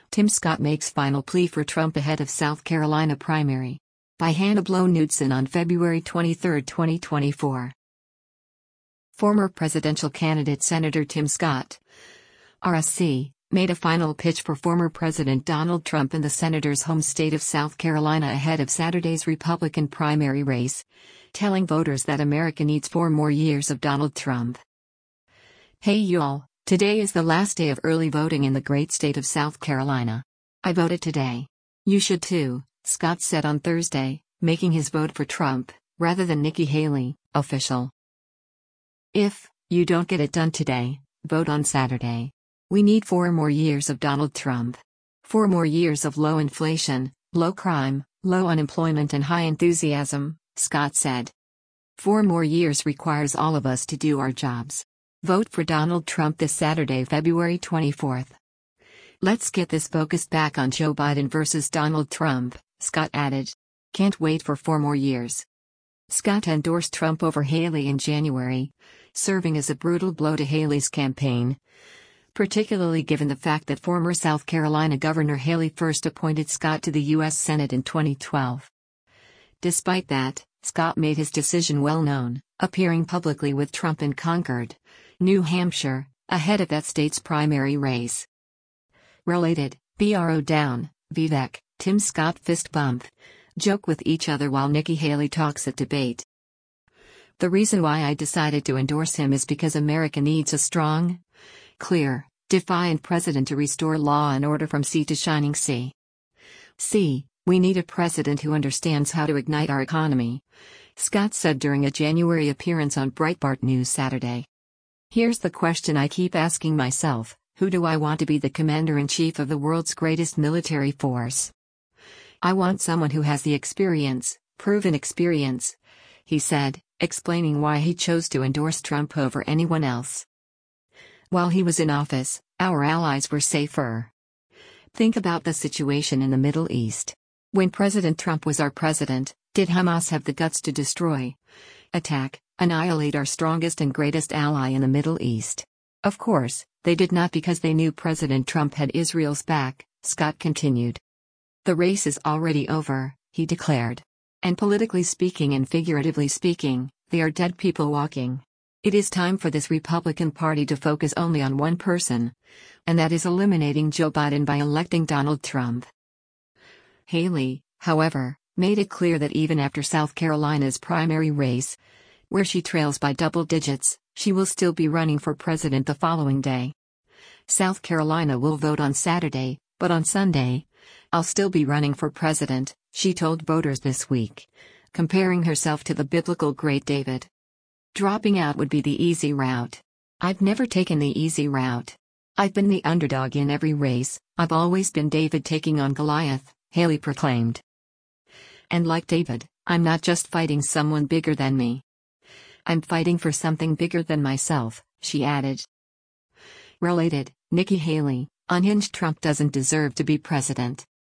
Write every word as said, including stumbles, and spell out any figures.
Tim Scott makes final plea for Trump ahead of South Carolina primary. By Hannah Blow-Knudsen on February twenty-third, twenty twenty-four. Former presidential candidate Senator Tim Scott, R S C, made a final pitch for former President Donald Trump in the senator's home state of South Carolina ahead of Saturday's Republican primary race, telling voters that America needs four more years of Donald Trump. Hey y'all, today is the last day of early voting in the great state of South Carolina. I voted today. You should too, Scott said on Thursday, making his vote for Trump, rather than Nikki Haley, official. If you don't get it done today, vote on Saturday. We need four more years of Donald Trump. Four more years of low inflation, low crime, low unemployment and high enthusiasm, Scott said. Four more years requires all of us to do our jobs. Vote for Donald Trump this Saturday, February twenty-fourth. Let's get this focused back on Joe Biden versus Donald Trump, Scott added. Can't wait for four more years. Scott endorsed Trump over Haley in January, serving as a brutal blow to Haley's campaign, particularly given the fact that former South Carolina Governor Haley first appointed Scott to the U S Senate in twenty twelve. Despite that, Scott made his decision well known, appearing publicly with Trump in Concord, New Hampshire, ahead of that state's primary race. Related, bro down, Vivek, Tim Scott fist bump, joke with each other while Nikki Haley talks at debate. The reason why I decided to endorse him is because America needs a strong, clear, defiant president to restore law and order from sea to shining sea. See, we need a president who understands how to ignite our economy, Scott said during a January appearance on Breitbart News Saturday. Here's the question I keep asking myself, who do I want to be the commander-in-chief of the world's greatest military force? I want someone who has the experience, proven experience, he said, explaining why he chose to endorse Trump over anyone else. While he was in office, our allies were safer. Think about the situation in the Middle East. When President Trump was our president, did Hamas have the guts to destroy, attack, annihilate our strongest and greatest ally in the Middle East? Of course, they did not, because they knew President Trump had Israel's back, Scott continued. The race is already over, he declared. And politically speaking and figuratively speaking, they are dead people walking. It is time for this Republican Party to focus only on one person, and that is eliminating Joe Biden by electing Donald Trump. Haley, however, made it clear that even after South Carolina's primary race, where she trails by double digits, she will still be running for president the following day. South Carolina will vote on Saturday, but on Sunday, I'll still be running for president, she told voters this week, comparing herself to the biblical great David. Dropping out would be the easy route. I've never taken the easy route. I've been the underdog in every race, I've always been David taking on Goliath, Haley proclaimed. And like David, I'm not just fighting someone bigger than me. I'm fighting for something bigger than myself, she added. Related, Nikki Haley, unhinged Trump doesn't deserve to be president.